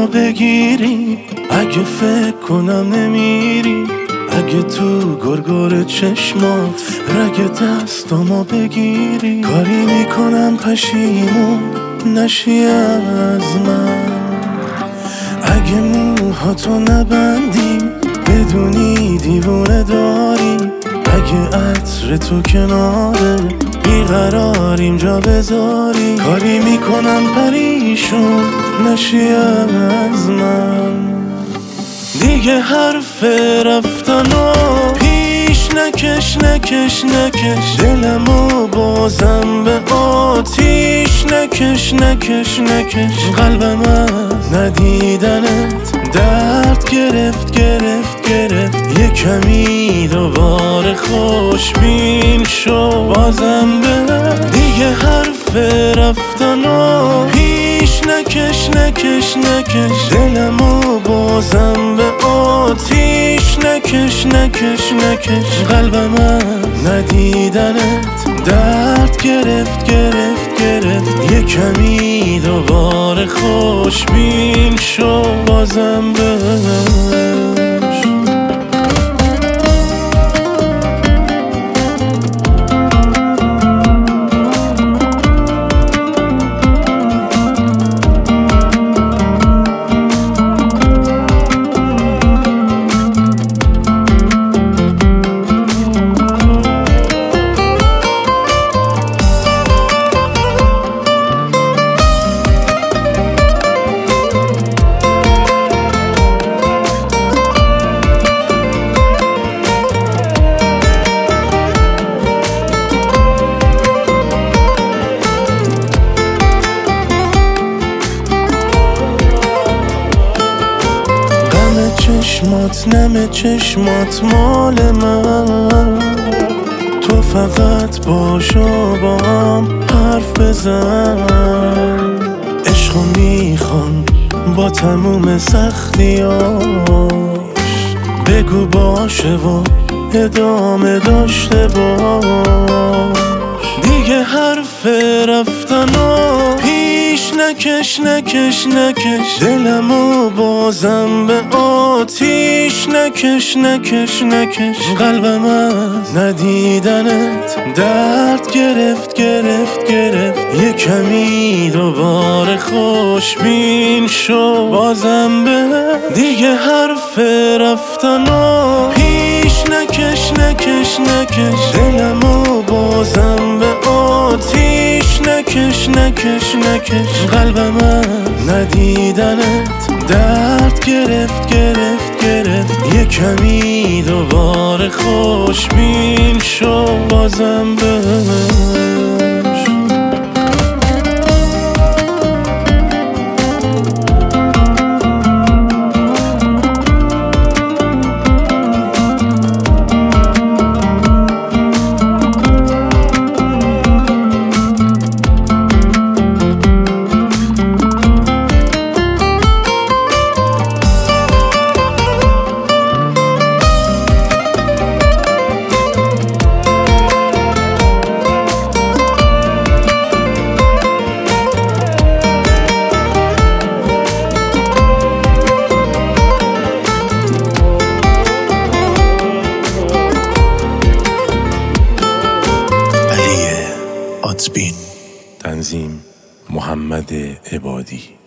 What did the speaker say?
بگیری، اگه فکر کنم نمیری، اگه تو گرگر چشمات رگ دستامو بگیری، کاری میکنم پشیمون نشی از من. اگه موهاتو نبندی بدونی دیوونه داری، اگه عطر تو کناره بیقراریم جا بذاری، کاری میکنم پریشون نشی از من. دیگه حرف رفتنو پیش نکش نکش نکش، دلمو بازم به آتیش نکش نکش نکش، قلبم از ندیدنت درد گرفت گرفت گرفت، یه کمی دوباره خوشبین شو بازم به. دیگه حرف رفتنو پیش نکش نکش نکش، دلمو بازم به آتیش نکش نکش نکش، قلبم از ندیدنت درد گرفت گرفت گرفت، یه کمی دوباره خوشبین شو بازم بهش. چشمات نم چشمات مال من، تو فقط باش و با هم حرف بزن، عشقو میخوام با تموم سختیاش، بگو باشه و ادامه داشته باش. دیگه حرف رفتنو پیش نکش نکش نکش، دلمو بازم به آتیش نکش نکش نکش، قلبم از ندیدنت درد گرفت گرفت گرفت، یه کمی دوباره خوشبین شو بازم به. دیگه حرف رفتنو پیش نکش نکش نکش، دلمو بازم به آتیش نکش نکش نکش، قلبم از ندیدنت درد گرفت گرفت گرفت، یه کمی دوباره خوشبین شو بازم بهش. تنظیم محمد عبادی.